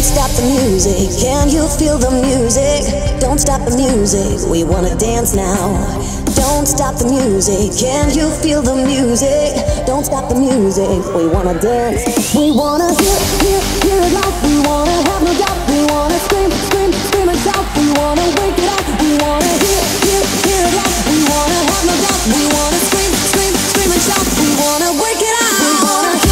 stop the music, can you feel the music? Don't stop the music, we wanna dance now. Don't stop the music, can you feel the music? Don't stop the music, we wanna dance. We wanna hear it loud. We wanna have no doubt. We wanna scream and shout. We wanna wake it up. We wanna hear it loud. We wanna have no doubt. We wanna scream and shout. We wanna wake it up. We wanna